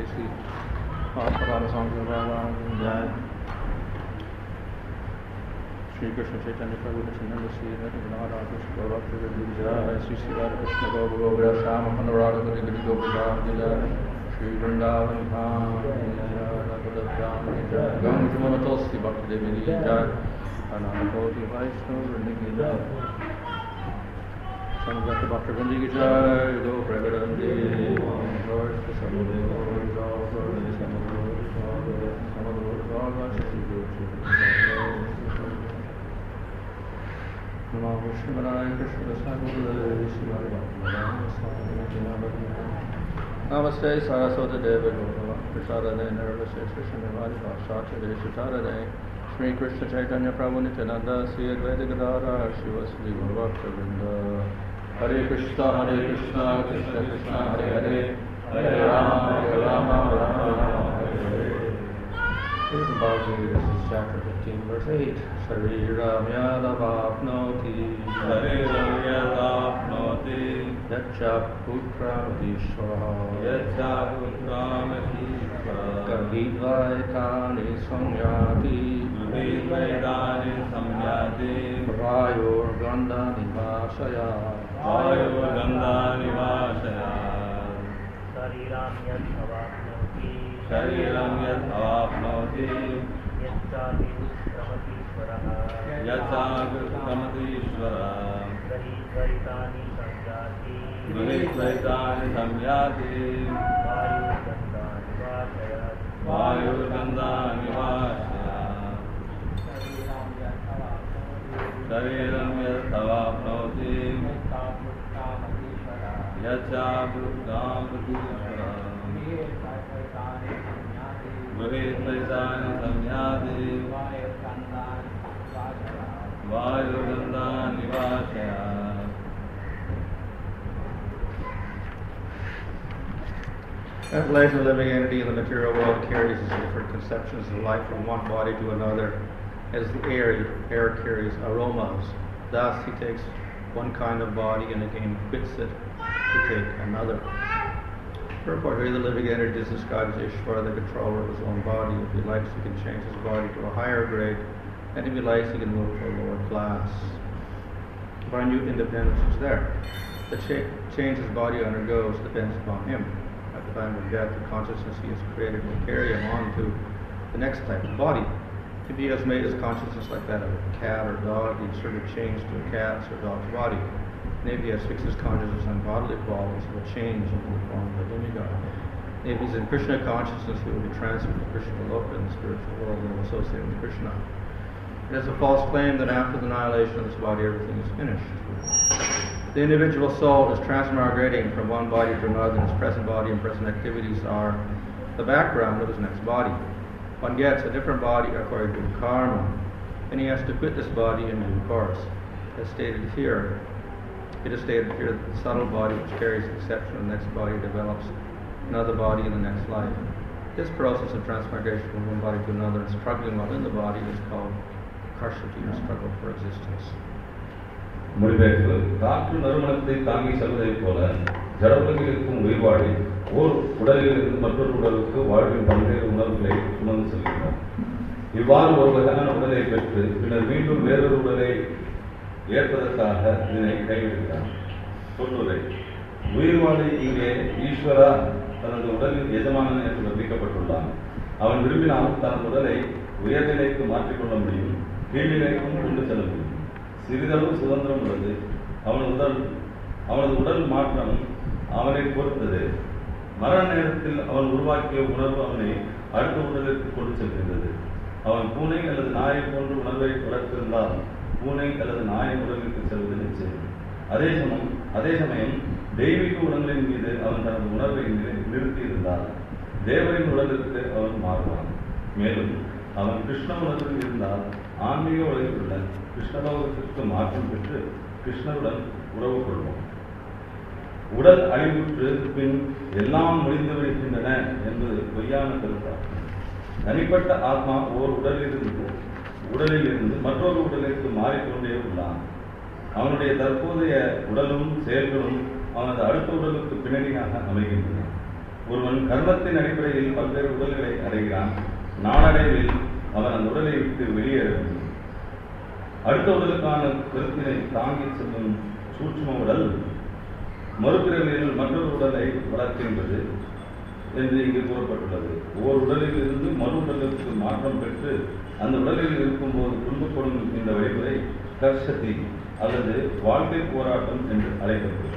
श्री पाद स्वामी जय श्री कृष्ण चैतन्य प्रभु नित्यानंद श्री राधा कृष्ण गौरव जय श्री श्री राधा कृष्ण गौर गोविंद श्याम मनोराग गिरि गोविंद जय श्री वृंदावन धाम जय गंग जमुना तुलसी भक्त देवी जय अनंत कोटि वैष्णव वृंद की जय संगत भक्त वृंद की जय दो प्रगटंदे नमो विष्णुपदाय नमस्ते सरस्वती देव प्रसादे निर्वशेष शनिवार भाषाचार्य सुचारदे श्री कृष्ण चैतन्य प्रभु नित्यानंद श्री अद्वैत गदाधर शिव श्री भक्तवृंद हरे Krishna Krishna Krishna Hare Hare Hare Ram Ram This is chapter 15, verse 8. Shariram yadavapnoti yaccha putramadishvara gahidvaitani samyati vayor gandha nivasaya शरीरं यद् अवाप्नोति यच्चाप्युत्क्रमतीश्वरः गृहीत्वैतानि संयाति वायुर्गन्धानिवासय शरीरं यद् अवाप्नोति यच्चाप्युत्क्रामतीश्वरः गृहीत्वैतानि संयाति वायुर्गन्धानिवासय As life, a living entity in the material world carries different conceptions of life from one body to another, as the air carries aromas. Thus, he takes one kind of body and again quits it to take another. Therefore, here the living entity is described as Ishvara, the controller of his own body. If he likes, he can change his body to a higher grade, and if he likes, he can move to a lower class. Minute independence is there. The change his body undergoes depends upon him. At the time of death, the consciousness he has created will carry him on to the next type of body. If he has made his consciousness like that of a cat or dog, he inserted change to a cat's or dog's body. And if he has fixed his consciousness on bodily qualities, he will change into the form of a demigod. And if he's in Krishna consciousness, he will be transferred to Krishna Loka in the spiritual world and will associate with Krishna. It is a false claim that after the annihilation of this body, everything is finished. The individual soul is transmigrating from one body to another, and his present body and present activities are the background of his next body. One gets a different body according to karma, and he has to quit this body in due course. As stated here, it is stated here that the subtle body which carries the exception of the next body develops another body in the next life. This process of transmigration from one body to another and struggling while in the body is called karshati, or struggle for existence. மொழிபெயர்ப்பு காற்று நறுமணத்தை தாங்கி செல்வதைப் போல ஜடவுலகில் இருக்கும் உயிர்வாழி ஓர் உடலிலிருந்து மற்றொரு உடலுக்கு வாழ்வின் பல்வேறு உணர்வுகளை சுமந்து செல்கின்றன. இவ்வாறு ஒரு வகையான உடலை பெற்று பின்னர் மீண்டும் வேறொரு உடலை ஏற்பதற்காக இதனை கைவிடுகிறார். சொல்லுரை: உயிர்வாழி இங்கே ஈஸ்வரா தனது உடலின் எஜமானன் என்று வர்ணிக்கப்பட்டுள்ளான். அவன் விரும்பினால் தனது உடலை உயர்நிலைக்கு மாற்றிக்கொள்ள முடியும், கீழ்நிலைக்கும் கொண்டு செல்ல முடியும். சிறிதளவு சுதந்திரம் உள்ளது. அவனது உடல் மாற்றம் அவனை பொறுத்தது. மரண நேரத்தில் அவன் உருவாக்கிய உணர்வு அவனை அடுத்த உடலிற்கு கொண்டு செல்கின்றது. அவன் பூனை அல்லது நாயை போன்ற உணர்வை வளர்த்திருந்தால் பூனை அல்லது நாயின் உடலுக்கு செல்வது நிச்சயம். அதே சமயம் தெய்வீக உடல்களின் மீது அவன் தனது உணர்வை நிறுத்தியிருந்தால் தேவரின் உடலிற்கு அவன் மாறுவான். மேலும் அவன் கிருஷ்ண உணர்வில் இருந்தால் ஆன்மீக உலகில் உள்ள கிருஷ்ணலோகத்திற்கு மாற்றம் பெற்று கிருஷ்ணருடன் உறவு கொள்வோம். உடல் அழிவுற்று பின் எல்லாம் முடிந்து விடுகின்றன என்பது பொய்யான கருத்தாகும். தனிப்பட்ட ஆத்மா ஓர் உடலிலிருந்து மற்றொரு உடலுக்கு மாறிக்கொண்டே உள்ளான். அவனுடைய தற்போதைய உடலும் செயல்களும் அவனது அடுத்த உடலுக்கு பின்னணியாக அமைகின்றன. ஒருவன் கர்மத்தின் அடிப்படையில் பல்வேறு உடல்களை அடைகிறான். நாளடைவில் அவன் அந்த உடலை விட்டு வெளியேற வேண்டும். அடுத்த உடலுக்கான கருத்தினை தாங்கி செல்லும் சூட்சும உடல் மறுபிறவியில் மற்றொரு உடலை வளர்க்கின்றது என்று இங்கு கூறப்பட்டுள்ளது. ஒவ்வொரு உடலில் இருந்து மறு உடலுக்கு மாற்றம் பெற்று அந்த உடலில் இருக்கும்போது துன்பப்படும் இந்த வழிமுறை கர்ஷதி அல்லது வாழ்க்கை போராட்டம் என்று அழைக்கப்படுகிறது.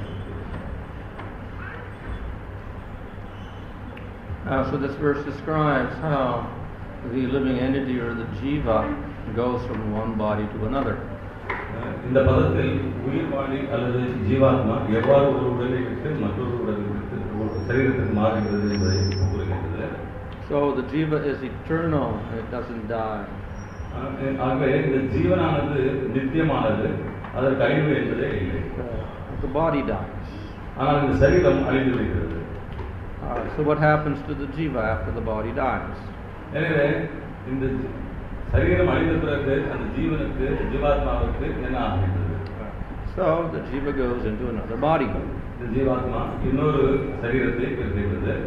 So this verse describes how the living entity or the jiva goes from one body to another. இந்த பதத்தில் உயிர்வாளி அல்லது ஜீவாத்மா எவ்வாறு ஒரு உடலை விட்டு மற்றொரு உடலுக்கு சரீரத்துக்கு மாறுகிறது என்பதை கூறுகின்றது. So the jiva is eternal, it doesn't die. ஆகவே இந்த ஜீவனானது நித்தியமானது, அதற்கு அழிவு என்பதே இல்லை. The body dies. ஆனால் இந்த சரீரம் அழிந்து விடுகிறது. So what happens to the jiva after the body dies? எனவே இந்த சரீரம் அழிந்த பிறகு அந்த ஜீவனுக்கு ஜீவாத்மாவுக்கு என்ன ஆகின்றது? So the jiva goes into another body. இந்த ஜீவாத்மா இன்னொரு சரீரத்தை பெறுகிறது.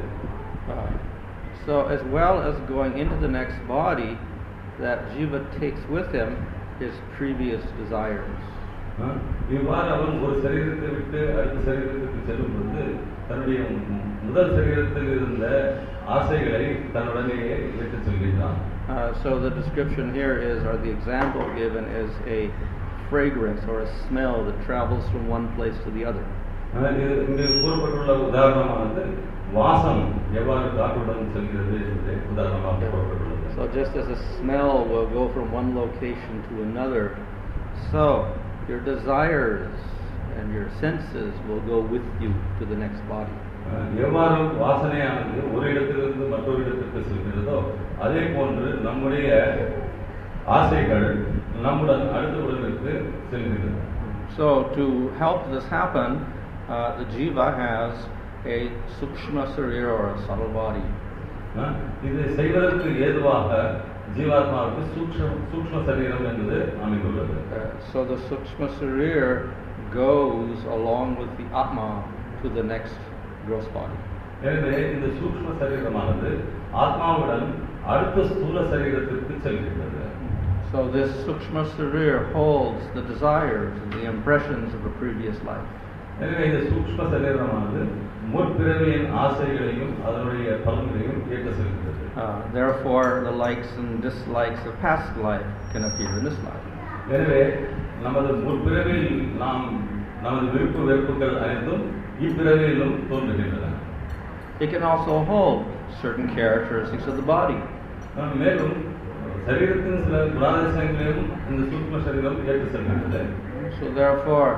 So as well as going into the next body, that jiva takes with him his previous desires. இவ்வாறு அவன் ஒரு சரீரத்தை விட்டு அடுத்த சரீரத்துக்கு செல்லும் பொழுது தன்னுடைய முதல் சரீரத்தில் இருந்த ஆசைகளை தன்னுடனேயே விட்டு செல்கின்றான். So the description here is, or the example given is a fragrance or a smell that travels from one place to the other. இங்கு கூறப்பட்டுள்ள உதாரணமானது வாசம் எவ்வாறு காற்றுடன் செல்கிறது என்பதை உதாரணமாக கூறப்பட்டுள்ளது. So just as a smell will go from one location to another, so your desires and your senses will go with you to the next body. எவ்வாறு வாசனையானது ஒரு இடத்திலிருந்து மற்றொரு இடத்திற்கு செல்கிறதோ அதே போன்று நம்முடைய ஆசைகள் நம்முடன் அடுத்த உடலுக்கு செல்கிறது. So to help this happen, the jiva has a sukshma sarira or a subtle body. இது செய்வதற்கு ஏதுவாக ஜீவாத்மாவுக்கு சூக்ஷ்ம சரீரம் என்பது அமைந்துள்ளது. So the sukshma sarira goes along with the atma to the next gross body. எனவே இந்த சூக்ஷ்ம சரீரமானது ஆத்மாவுடன் அடுத்த ஸ்தூல சரீரத்திற்கு செல்கிறது. So this sukshma sarira holds the desires and the impressions of a previous life. எனவே இந்த சூக்ஷ்ம சரீரமானது முற்பிறவியின் ஆசைகளையும் அதனுடைய பலன்களையும் ஏற்க செல்கிறது. Therefore the likes and dislikes of past life can appear in this life. எனவே நமது முற்பிறவியில் நாம் நமது விருப்பு வெறுப்புகள் அனைத்தும் இப்பிறவியிலும் தோன்றுகின்றன. It can also hold certain characteristics of the body. மேலும் சரீரத்தின் சில குணாதிசயங்களையும் இந்த சூக்ஷ்ம சரீரம் ஏற்று செல்கிறது. So therefore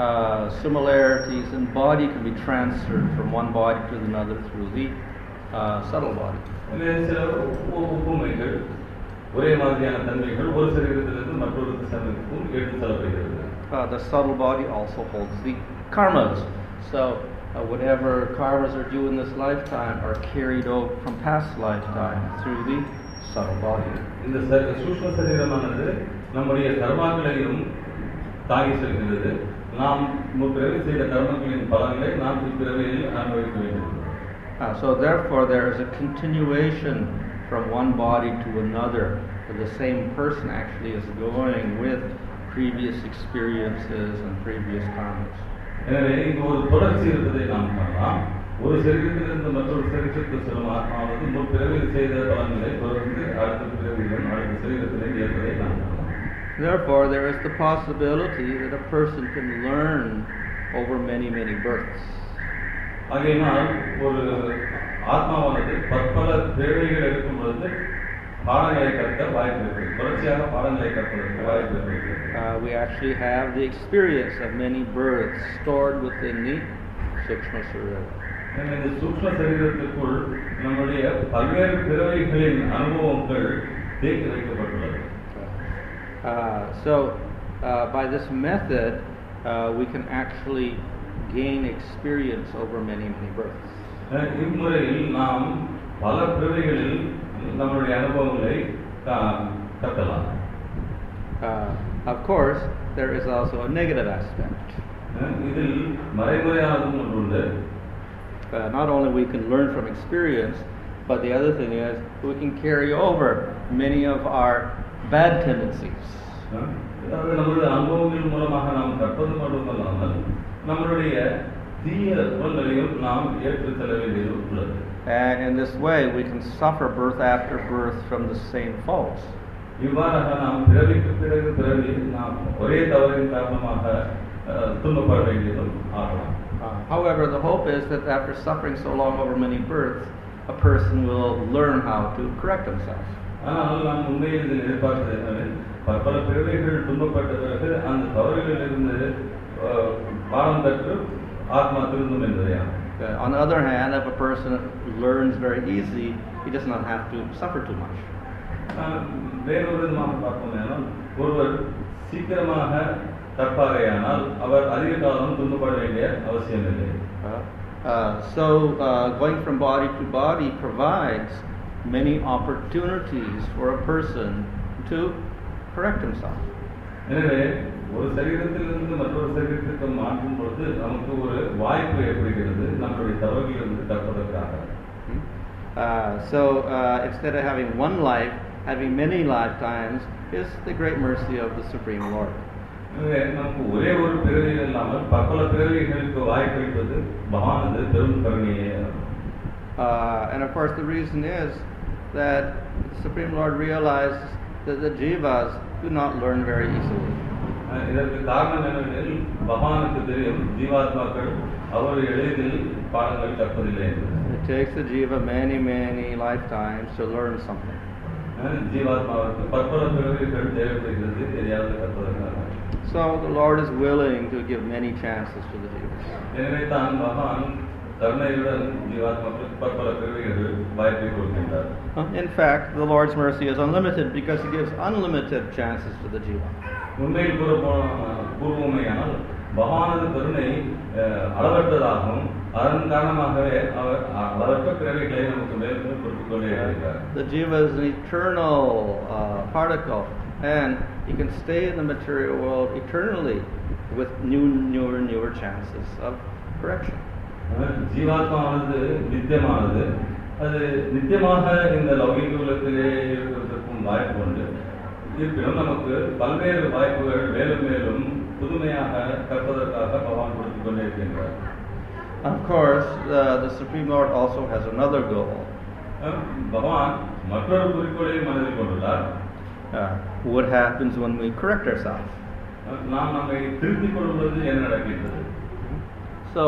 similarities in body can be transferred from one body to another through the subtle body. சில ஒப்புமைகள் ஒரே மாதிரியான தன்மைகள் ஒரு சரீரத்திலிருந்து மற்றொரு சரீரத்துக்கும் எடுத்து செல்லப்படுகிறது. The subtle body also holds the karmas. So whatever karmas are due in this lifetime are carried over from past lifetime through the subtle body. இந்த சூக்ஷ்ம சரீரமானது நம்முடைய கர்மாக்களையும் தாங்கி செல்கிறது. நாம் முற்பிறவி செய்த கர்மங்களின் பலன்களை நாம் இப்பிறவியில் அனுபவிக்க வேண்டும். So therefore there is a continuation from one body to another. The same person actually is going with previous experiences and previous karmas. எனவே இங்கு ஒரு தொடர்ச்சி இருப்பதை நாம் காணலாம். ஒரு சரீரத்திலிருந்து மற்றொரு சரீரத்திற்கு செல்லும் ஆத்மாவது முற்பிறவியில் செய்த பலன்களை தொடர்ந்து அடுத்த பிறவியிலும் அடுத்த சரீரத்திலும் ஏற்பதை நாம் காணலாம். Therefore there is the possibility that a person can learn over many births. ஆகையினால் ஒரு ஆத்மாவானது பற்பல பிறவிகள் எடுக்கும் பொழுது பாடங்களை கற்க வாய்ப்பு இருக்கிறது. தொடர்ச்சியாக பாடங்களை கற்பதற்கு வாய்ப்பு இருக்கிறது. We actually have the experience of many births stored within the sukshma sarira. இந்த சூக்ஷ்ம சரீரத்திற்குள் நம்முடைய பல்வேறு பிறவிகளின் அனுபவங்கள் தேக்கி வைக்கப்பட்டுள்ளது. So by this method we can actually gain experience over many births. இம்முறையில் நாம் பல பிறவிகளில் நம்முடைய அனுபவங்களை கற்கலாம். Of course there is also a negative aspect. இதில் மறைமுறையானதும் ஒன்று உண்டு. not only we can learn from experience, but the other thing is we can carry over many of our bad tendencies. அதாவது நம்முடைய அனுபவங்கள் மூலமாக நாம் கற்பது மட்டுமல்லாமல் நம்மளுடைய தீய குணங்களையும் நாம் ஏற்று செல்ல வேண்டியது உள்ளது. And in this way we can suffer birth after birth from the same faults. இவ்வாறாக நாம் பிறவிக்கு பிறகு பிறவி நாம் ஒரே தவறின் காரணமாக துன்பப்பட வேண்டியதும் ஆகலாம். However, the hope is that after suffering so long over many births, a person will learn how to correct himself. ஆனால் நாம் உண்மையில் இதில் எதிர்பார்த்தது என்னவெனில் பல பிறவிகள் துன்பப்பட்ட பிறகு அந்த தவறுகளிலிருந்து பாடம் பெற்று ஆத்மா திருந்தும் என்பதையா. On the other hand, if a person learns very easy, he does not have to suffer too much. வேறொரு விதமாக பார்ப்போம், ஒருவர் சீக்கிரமாக கற்பாரையானால் அவர் அதிக காலம் துன்பப்பட வேண்டிய அவசியம் இல்லை. So going from body to body provides many opportunities for a person to correct himself. எனவே ஒரு சரீரத்திலிருந்து மற்றொரு சரீரத்திற்கு மாற்றும் பொழுது நமக்கு ஒரு வாய்ப்பு ஏற்படுகிறது நம்முடைய தவறுகளிலிருந்து கற்பதற்காக. So instead of having one life, having many lifetimes is the great mercy of the Supreme Lord. எனவே நமக்கு ஒரே ஒரு பிறவி இல்லாமல் பல பிறவிகளுக்கு வாய்ப்பளிப்பது பகவானது பெரும் கருணையே. And of course the reason is that the Supreme Lord realized that the jivas do not learn very easily. இதற்கு காரணம் என்னவெனில் பகவானுக்கு தெரியும் ஜீவாத்மாக்கள் அவர் எளிதில் பாடங்களை கற்பதில்லை என்று. It takes the jiva many lifetimes to learn something. ஜீவாத்மாவுக்கு பற்பல பிறவிகள் தேவைப்படுகிறது எதையாவது கற்பதற்காக. So the Lord is willing to give many chances to the jivas. எனவே தான் பகவான் கருணையுடன் ஜீவாத்மாக்களுக்கு பற்பல பிறவிகள் வாய்ப்பை கொடுக்கின்றார். In fact, the Lord's mercy is unlimited because He gives unlimited chances to the jiva. உண்மையில் கூறுவோமையானால் பகவானது கருணை அளவற்றதாகவும் அதன் காரணமாகவே அவர் அளவற்ற பிறவிகளை நமக்கு மேலும் கொடுத்துக் கொண்டே இருக்கிறார். The jiva is an eternal particle, and he can stay in the material world eternally with newer chances of correction. ஜீவாத்மானது நித்தியமானது, அது நித்தியமாக இந்த லௌகிக உலகத்திலே இருக்கிறதுக்கும் வாய்ப்பு உண்டு. இருப்பினும் நமக்கு பல்வேறு வாய்ப்புகள் மேலும் மேலும் புதுமையாக கற்பதற்காக பகவான் கொடுத்துக் கொண்டே இருக்கின்றார். Of course, the Supreme Lord also has another goal. பகவான் மற்றொரு குறிக்கோளையும் மனதில் கொண்டுள்ளார். What happens when we correct ourselves? நாம் நம்மை திருத்திக் கொள்வது என்ன நடக்கின்றது? So,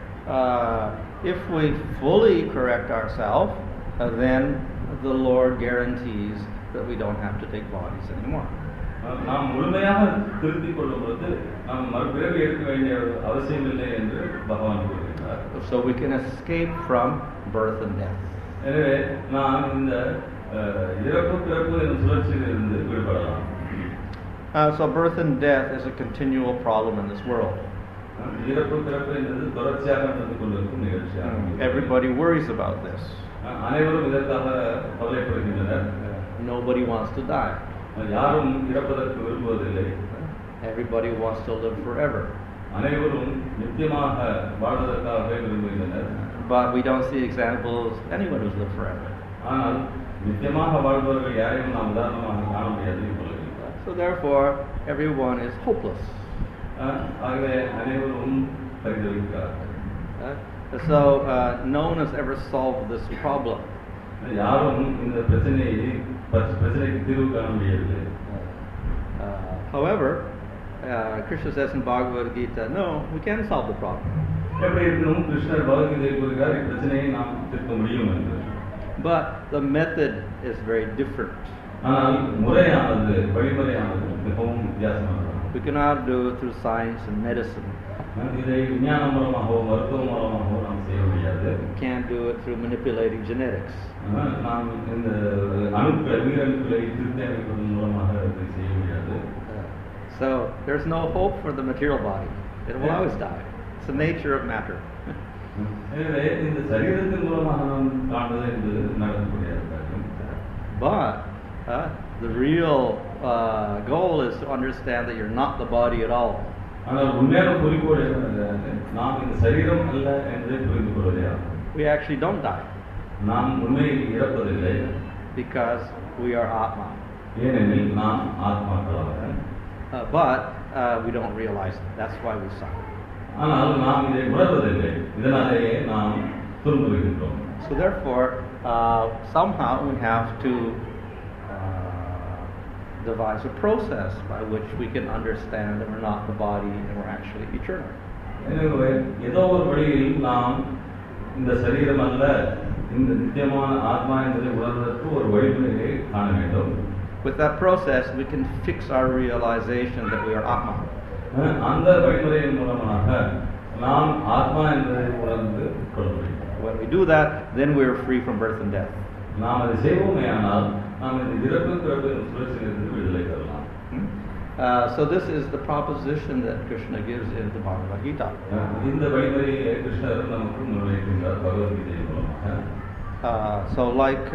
if we fully correct ourselves, then the Lord guarantees that we don't have to take bodies anymore. நாம் முழுமையாக திருத்திக் கொள்ளும் பொழுது நாம் மறுபிறவி எடுக்க வேண்டிய அவசியம் இல்லை என்று பகவான் கூறுகிறார். So we can escape from birth and death. எனவே நாம் இந்த இறப்பு பிறப்பு என்ற சுழற்சியில் இருந்து விடுபடலாம். So birth and death is a continual problem in this world. இறப்பு பிறப்பு என்பது தொடர்ச்சியாக நடந்து கொண்டிருக்கும் நிகழ்ச்சியாகும். Everybody worries about this. அனைவரும் இதற்காக கவலைப்படுகின்றனர். Nobody wants to die. யாரும் இறப்பதற்கு விரும்புவதில்லை. Everybody wants to live forever. அனைவரும் நித்தியமாக வாழ்வதற்காகவே விரும்புகின்றனர். But we don't see examples of anyone who's lived forever. ஆனால் நித்தியமாக வாழ்பவர்கள் யாரையும் நாம் உதாரணமாக காண முடியாது. So therefore, everyone is hopeless. ஆகவே அனைவரும் பரிதவிக்கிறார்கள். So no one has ever solved this problem. யாரும் இந்த பிரச்சனைக்கு தீர்வு காண முடியவில்லை. However, Krishna says in Bhagavad Gita, no, we can solve the problem. எப்படி இருக்கணும்? கிருஷ்ணர் பகவத்கீதையில் கூறுகிறார் இப்பிரச்சனையை நாம் தீர்க்க முடியும் என்று. But the method is very different. ஆனால் முறையானது, வழிமுறையானது மிகவும் வித்தியாசமானது. We cannot do it through science and medicine. இதை விஞ்ஞானம் மூலமாகவோ மருத்துவ மூலமாகவோ நாம் செய்ய முடியாது. We can't do it through manipulating genetics. நாம் இந்த அணுக்களை உயிரணுக்களை திருத்தி அமைப்பதன் மூலமாக அதை செய்ய முடியாது. So there's no hope for the material body. It will always die. It's the nature of matter. எனவே இந்த சரீரத்தின் மூலமாக நாம் காண்பது என்பது நடக்கக்கூடியது. But the real goal is to understand that you're not the body at all. ஆனால் உண்மையான குறிக்கோள் நாம் இந்த சரீரம் அல்ல என்பதை புரிந்து கொள்வதே ஆகும். We actually don't die நாம் உண்மையில் இறப்பதில்லை, because we are Atma. ஏனெனில் நாம் ஆத்மாக்களாக. But we don't realize it. That's why we suffer. ஆனால் நாம் இதை உணர்வதில்லை, இதனாலேயே நாம் துன்புறுகின்றோம். So therefore, somehow we have to devise a process by which we can understand that we're not the body and we're actually eternal. எனவே ஏதோ ஒரு வழியில் நாம் இந்த சரீரம் அல்ல, இந்த நித்தியமான ஆத்மா என்பதை உணர்வதற்கு ஒரு வழிமுறையை காண வேண்டும். With that process, we can fix our realization that we are Atma. அந்த வழிமுறையின் மூலமாக நாம் ஆத்மா என்பதை உணர்ந்து கொள்ள முடியும். When we do that, then we are free from birth and death. நாம் அதை செய்வோமேயானால் நாம் இந்த இறப்பு பிறப்பு சுழற்சியிலிருந்து விடுதலை பெறலாம். So this is the proposition that Krishna gives in the Bhagavad Gita. இந்த வழிமுறையை கிருஷ்ணர் நமக்கு முன்வைக்கின்றார் பகவத்கீதையின் மூலமாக. So like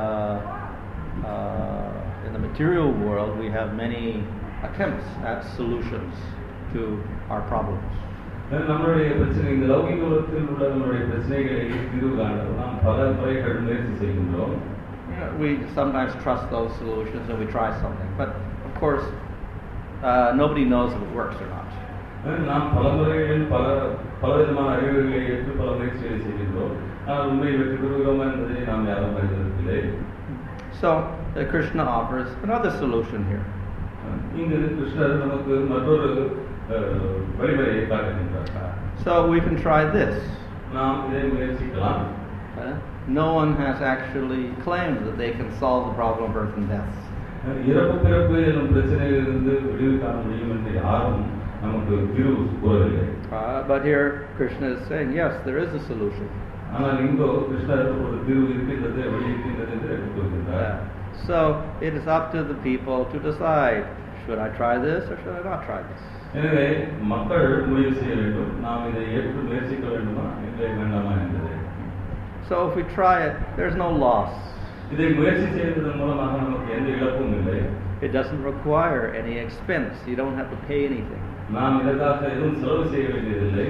in the material world, we have many attempts at solutions to our problems. நம்மளுடைய பிரச்சனை, இந்த லௌகிக உலகத்தில் உள்ள நம்மளுடைய பிரச்சனைகளை தீர்வு காண நாம் பல முறைகள் முயற்சி செய்கின்றோம். We sometimes trust those solutions and we try something, but of course nobody knows if it works or not. நாம் பல முறைகளில் பலவிதமான அறிவுகளை ஏற்று பல முயற்சிகளை செய்கின்றோம், ஆனால் உண்மையை வெற்றி பெறுகிறோமா என்பதை நாம் யாரும் அறிவதில்லை. So Krishna offers another solution here. இங்கு கிருஷ்ணர் நமக்கு மற்றொரு வழிமுறையை காட்டுகின்றார். So we can try this. நாம் இதை முயற்சிக்கலாம். No one has actually claimed that they can solve the problem of birth and death. இறப்பு பிறப்பு என்னும் பிரச்சனையிலிருந்து விடுதலை காண முடியும் என்று யாரும் நமக்கு தீர்வு கூறவில்லை. But here Krishna is saying, yes, there is a solution. ஆனால் இங்கோ கிருஷ்ணர் ஒரு தீர்வு இருக்கின்றது, வழி இருக்கின்றது என்று கூறுகின்றார். So it is up to the people to decide, should I try this or should I not try this? எனவே மக்கள் முடிவு செய்ய வேண்டும், நாம் இதை ஏற்று முயற்சிக்க வேண்டுமா இல்லை வேண்டாமா என்பதை. So if we try it, there's no loss. இதை முயற்சி செய்வதன் மூலமாக நமக்கு எந்த இழப்பும் இல்லை. It doesn't require any expense. You don't have to pay anything. நாம் இதற்காக எதுவும் செலவு செய்ய வேண்டியதில்லை.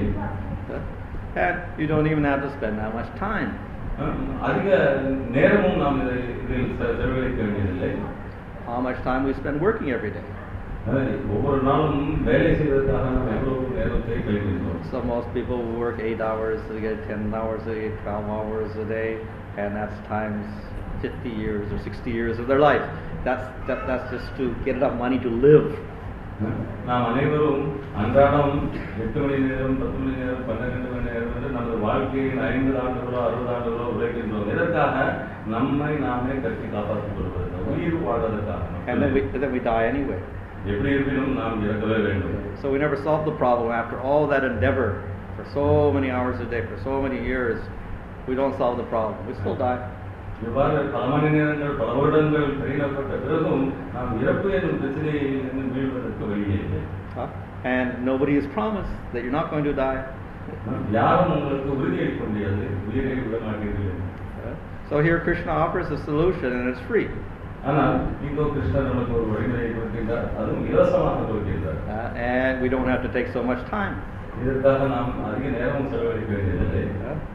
And you don't even have to spend that much time. அதிக நேரமும் நாம் இதில் செலவழிக்க வேண்டியதில்லை. How much time we spend working every day. ஒவ்வொரு நாளும் வேலை செய்வதற்காக நாம் எவ்வளவு நேரத்தை கழிக்கின்றோம். So most people work 8 hours, they get 10 hours a day, 12 hours a day, and that's times 50 years or 60 years of their life. That's just to get enough money to live. நாம் அனைவரும் அன்றாடம் 8 மணி நேரம், 10 மணி நேரம், 12 மணி நேரம் என்று நமது வாழ்க்கையின் 50 ஆண்டுகளோ 60 ஆண்டுகளோ உழைக்கின்றோம். இதற்காக நம்மை நாமே கட்டி காப்பாற்றிக் கொள்வது, உயிர் வாழ்வதற்காக. And then we die anyway. எப்படி இருப்பினும் நாம் இறக்கவே வேண்டும். So we never solve the problem after all that endeavor for so many hours a day, for so many years. We don't solve the problem. We still die. இவ்வாறு பல மணி நேரங்கள், பல வருடங்கள் கடினப்பட்ட பிறகும் நாம் இறப்பு என்னும் பிரச்சனையிலிருந்து மீள்வதற்கு வழியே இல்லை. And nobody is promised that you're not going to die. யாரும் உங்களுக்கு உறுதியளிக்க முடியாது, உயிரை விட மாட்டீர்கள். So here Krishna offers a solution and it's free. ஆனால் இங்கோ கிருஷ்ணர் நமக்கு ஒரு வழிமுறையை கொடுக்கின்றார், அதுவும் இலவசமாக கொடுக்கின்றார். And we don't have to take so much time. இதற்காக நாம் அதிக நேரம் செலவழிக்க வேண்டியதில்லை.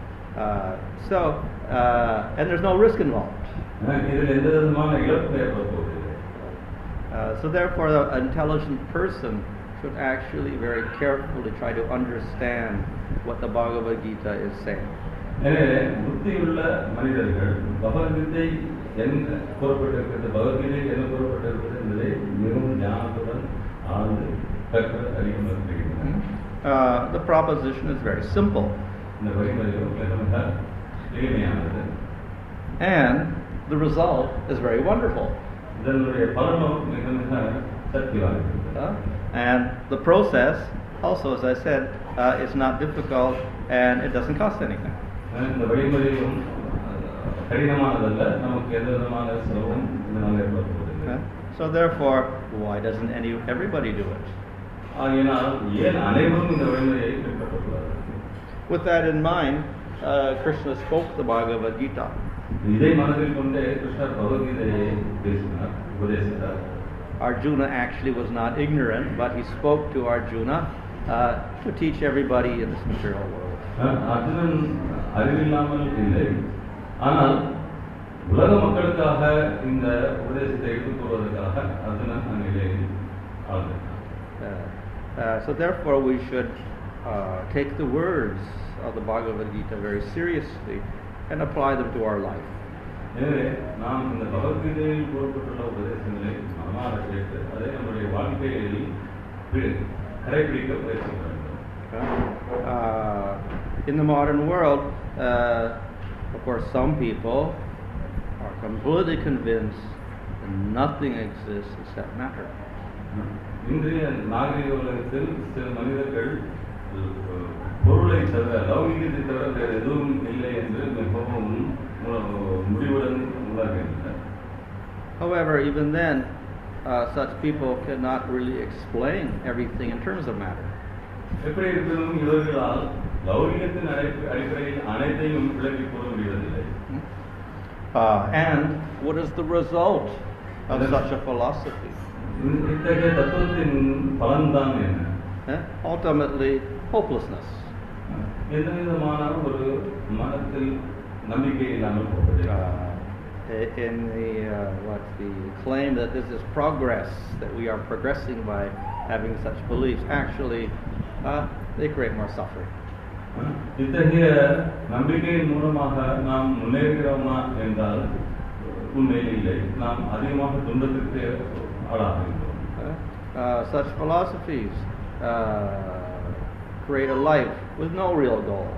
And there's no risk involved. இதில் எந்த விதமான இழப்பு ஏற்பட போவதில்லை. So therefore, an intelligent person should actually very carefully try to understand what the Bhagavad Gita is saying. எனவே புத்தியுள்ள மனிதர்கள் பகவத்கீதை என்ன கூறப்பட்டிருக்கிறது, பகவத்கீதை என்ன கூறப்பட்டிருக்கிறது என்பதை மிகவும் ஞானத்துடன் ஆழ்ந்து கற்று அறிய முயற்சிக்கின்றனர். The proposition is very simple. இந்த வழிமுறையும் மிக எளிமையானது. And the result is very wonderful. இதனுடைய பலனும் மிக மிக சக்தி வாய்ந்தது. And the process also, as I said, is not difficult and it doesn't cost anything. இந்த வழிமுறையும் கடினமானதல்ல, நமக்கு எந்த விதமான செலவும் இதனால் ஏற்படுவதில்லை. So therefore, why doesn't everybody do it? ஆகையினால் ஏன் அனைவரும் இந்த வழிமுறையை பின்பற்றக்கூடாது? With that in mind, Krishna spoke the Bhagavad Gita. இதை மனதில் கொண்டே கிருஷ்ணர் பகவத்கீதையை பேசினார், உபதேசித்தார். Arjuna actually was not ignorant, but he spoke to Arjuna to teach everybody in this material world. அறிவில்லாமல் இல்லை. ஆனால் உலக மக்களுக்காக இந்த உபதேசத்தை எடுத்துக்கொள்வதற்காக அர்ஜுனன் அங்கே ஆளுகிறான். So therefore we should take the words of the Bhagavad Gita very seriously and apply them to our life. எனவே நாம் இந்த பகவத்கீதையில் கூறப்பட்டுள்ள உபதேசங்களை மனமாற கேட்டு அதை நம்முடைய வாழ்க்கையில் கடைபிடிக்க முயற்சி வேண்டும். In the modern world, of course, some people are completely convinced that nothing exists except matter. இன்றைய நாகரிக உலகத்தில் சில மனிதர்கள் பொருளை தவிர லௌகிகத்தை தவிர வேறு எதுவும் இல்லை என்று மிகவும் முடிவுடன் உணர்கின்றனர். However, even then, such people cannot really explain everything in terms of matter. எப்படி இருப்பினும் இவர்களால் லௌகிகத்தின் அடிப்படையில் அனைத்தையும் விளக்கி கூற முடிவதில்லை. And what is the result of such a philosophy? இத்தகைய தத்துவத்தின் பலன்தான் என்ன? Ultimately, hopelessness. எந்த விதமான ஒரு மனத்தில் நம்பிக்கை இல்லாமல் போவது. In the claim that this is progress, that we are progressing by having such beliefs, actually they create more suffering. இத்தகைய நம்பிக்கையின் மூலமாக நாம் முன்னேறுகிறோமா என்றால் உண்மையில் இல்லை, நாம் அதிகமாக துன்பத்திற்கு ஆளாகிறோம். Such philosophies create a life with no real goal.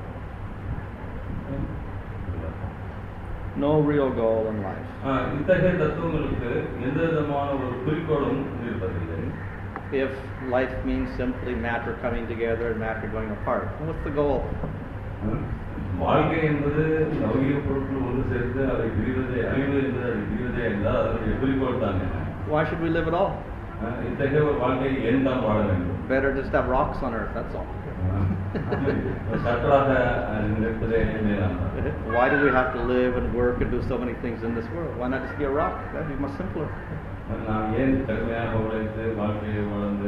No real goal in life. இத்தகைய தத்துவங்களுக்கு எந்த விதமான ஒரு குறிக்கோளும் இருப்பதில்லை. If life means simply matter coming together and matter going apart, what's the goal? வாழ்க்கை என்பது லௌகிக பொருட்கள் ஒன்று சேர்த்து அதை பிரிவதே, அழிவு என்பது அதை பிரிவதே என்றால் அதனுடைய குறிக்கோள் தான் என்ன? Why should we live at all? இத்தகைய ஒரு வாழ்க்கையை ஏன் தான் வாழ வேண்டும்? Better just have rocks on earth, that's all. கற்களாக நிற்பதே மேலான. Why do we have to live and work and do so many things in this world? Why not just be a rock? That'd be much simpler. நாம் ஏன் கடுமையாக உழைத்து வாழ்க்கையை வளர்ந்து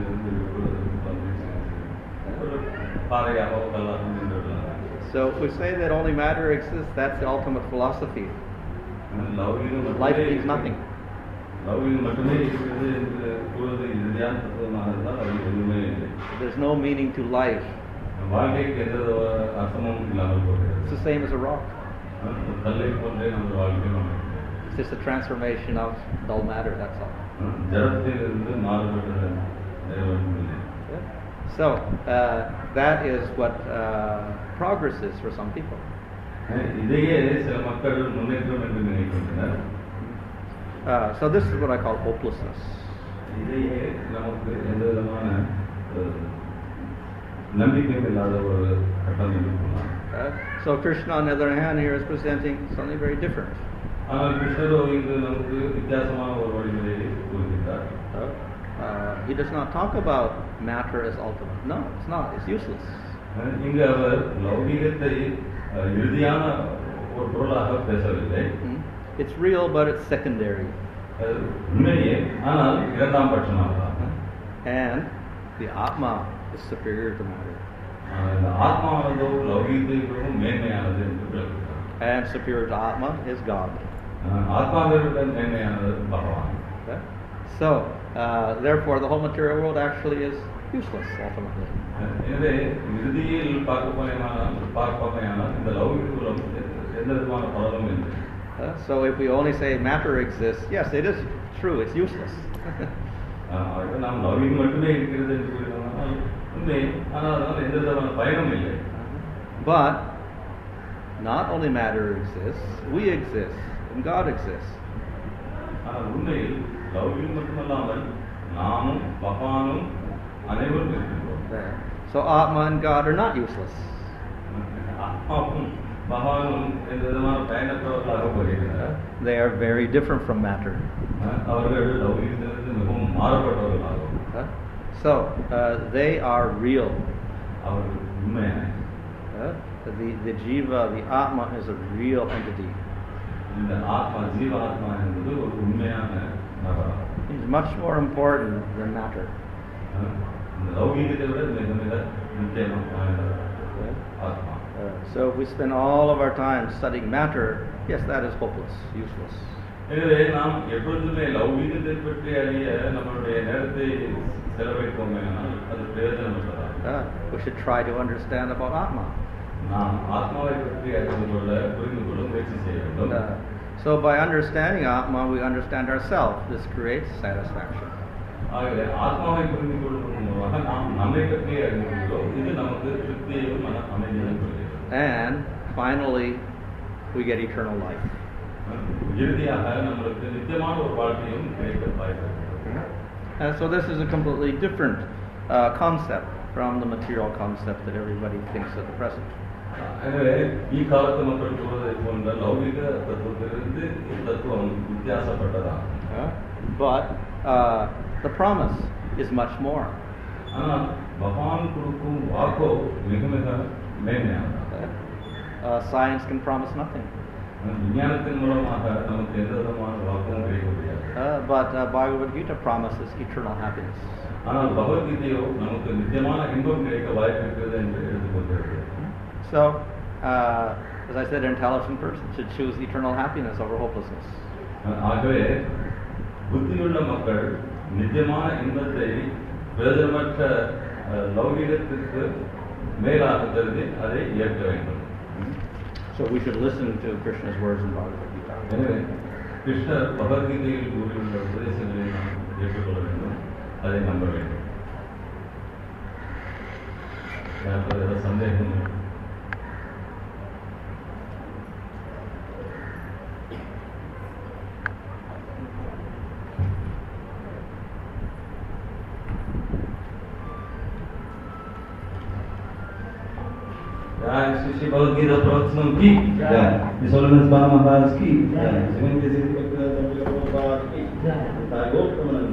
ஒரு பாறையாகவோ கல்லாக நின்றுள்ளன. So if we say that only matter exists, that's the ultimate philosophy. Life means nothing. லௌகிகம் மட்டுமே இருக்கிறது என்று கூறுவது இறுதியான தத்துவமாக இருந்தால் அது எதுவுமே இல்லை. There's no meaning to life. வாழ்க்கைக்கு எந்த அர்த்தமும் இல்லாமல் போகிறது. It's the same as a rock. கல்லை போன்றே நமது வாழ்க்கை அமைகிறது. It's just a transformation of dull matter, that's all. ஜடத்திலிருந்து மாறுபட்ட இல்லை. So that is what progress is for some people. இதையே சில மக்கள் முன்னேற்றம் என்று நினைக்கின்றனர். So this is what I call hopelessness. இதையே நமக்கு எந்த விதமான நம்பிக்கை இல்லாத ஒரு கட்டம் இருக்கலாம். So Krishna, on the other hand, here is presenting something very different. ஆனால் கிருஷ்ணரோ இங்கு நமக்கு வித்தியாசமான ஒரு வழிமுறையை கூறுகிறார். He does not talk about matter as ultimate. No, it's not. It's useless. இங்கு அவர் லௌகிகத்தை இறுதியான ஒரு பொருளாக பேசவில்லை. It's real, but it's secondary. உண்மையே, ஆனால் இரண்டாம் பட்சமாக. And the Atma is superior to matter. இந்த ஆத்மாவானதோ லௌகிகத்திற்கும் மேன்மையானது என்று விளக்குகிறார். And superior to Atma is God. ஆத்மாவிற்கு மேன்மையானது பகவான். So, therefore, the whole material world actually is useless ultimately. எனவே இறுதியில் பார்ப்போமேயானால் இந்த லௌகிக உலகம் எந்த விதமான பலனும் இல்லை. So if we only say matter exists, yes, it is true, it's useless. நாம் லௌகிகம் மட்டுமே இருக்கிறது என்று கூறினால் உண்மை, ஆனால் அதனால் எந்த விதமான பயனும் இல்லை. But not only matter exists, we exist, and God exists. ஆனால் உண்மையில் லௌகிகம் மட்டுமல்லாமல் நாமும் பகவானும் அனைவரும் இருக்கின்றோம். So Atma and God are not useless. ஆத்மாவும் பகவானும் எந்த விதமான பயனற்றவர்களாக போகிறார். They are very different from matter. அவர்கள் லௌகிகத்திலிருந்து மிகவும் மாறுபட்டவர்களாகும். So they are real. அவர்கள் உண்மையான the jiva, the Atma is a real entity. இந்த ஆத்மா ஜீவாத்மா என்பது ஒரு உண்மையான நபர். It's much more important than matter. இந்த லௌகிகத்தை விட மிக மிக முக்கியமான ஆத்மா. So if we spend all of our time studying matter, yes, that is hopeless, useless. எனவே நாம் எப்பொழுதுமே லௌகீகத்தை பற்றி அறிய நம்மளுடைய நேரத்தை செலவழிப்போமே அது பிரயோஜனமற்றதா. We should try to understand about Atma. நாம் ஆத்மாவை பற்றி அறிந்து கொள்ள புரிந்து கொள்ள முயற்சி செய்ய வேண்டும். So by understanding Atma, we understand ourselves. This creates satisfaction. ஆகவே ஆத்மாவை புரிந்து கொள்வதன் மூலமாக நாம் நம்மை பற்றி அறிந்து கொள்கிறோம். இது நமக்கு திருப்தியையும் மன அமைதியையும் கொடுக்கிறது. And finally, we get eternal life. இறுதியாக நம்மளுக்கு நித்தியமான ஒரு வாழ்க்கையும் கிடைக்க வாய்ப்பு. And so this is a completely different concept from the material concept that everybody thinks at the present. எனவே ಈ ಕಾಲದ மக்கள் கூறுவதை போன்ற லௌகிக தத்துவத்திலிருந்து இந்த தத்துவம் வித்தியாசப்பட்டதா. But the promise is much more. ஆனால் பகவான் கொடுக்கும் வாக்கோ மிக மிக மேன்மையானது. Science can promise nothing. விஞ்ஞானத்தின் மூலமாக நமக்கு எந்த விதமான வாக்கும் கிடைக்க முடியாது. But Bhagavad Gita promises eternal happiness. ஆனால் பகவத்கீதையோ நமக்கு நித்தியமான இன்பம் கிடைக்க வாய்ப்பு இருக்கிறது என்று எடுத்துக்கொண்டிருக்கிறது. So, as I said, an intelligent person should choose eternal happiness over hopelessness. ஆகவே புத்தியுள்ள மக்கள் நித்தியமான இன்பத்தை பிரயோஜனமற்ற லௌகிகத்திற்கு மேலாக கருதி அதை ஏற்க வேண்டும். So we should listen to Krishna's words in Bhagavad Gita. எனவே கிருஷ்ணர் பகவத்கீதையில் கூறியுள்ள உபதேசங்களை நாம் ஏற்றுக்கொள்ள வேண்டும், அதை நம்ப வேண்டும். ஏதாவது சந்தேகம்? श्री भगवद गीता प्रवचनम की जय, विश्वनाथ बाबा महाराज की जय, जीवन के सिद्धि भगवान की जय, भागवत कमन।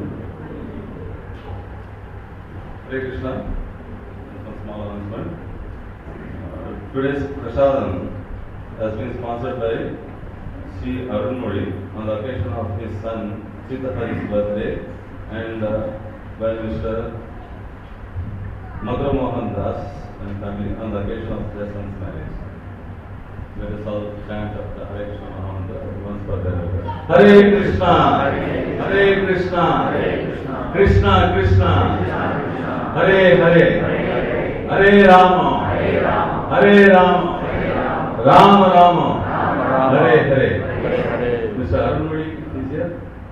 Hare Krishna. One small announcement. Today's prasadam has been sponsored by Sri Arun Modi on the occasion of his son Sitapari's birthday and by Mr. Madhura Mohan Das and family on the occasion of their son's marriage. Let us all chant after Hare Krishna Mahamantra once for their Hare Krishna, Hare Krishna, Krishna Krishna, Hare Hare, Hare Rama, Hare Rama, Rama Rama, Hare Hare. Mr. Arun Modi is here.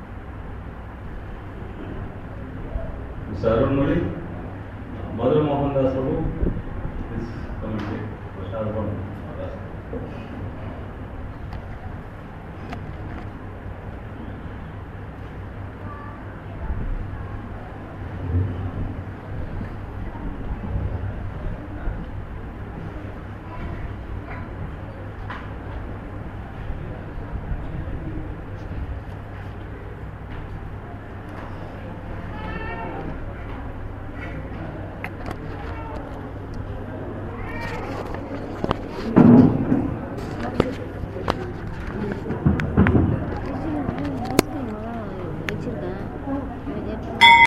Mr. Arun Modi, Madhura Mohan Das Prabhu is coming to Prasad.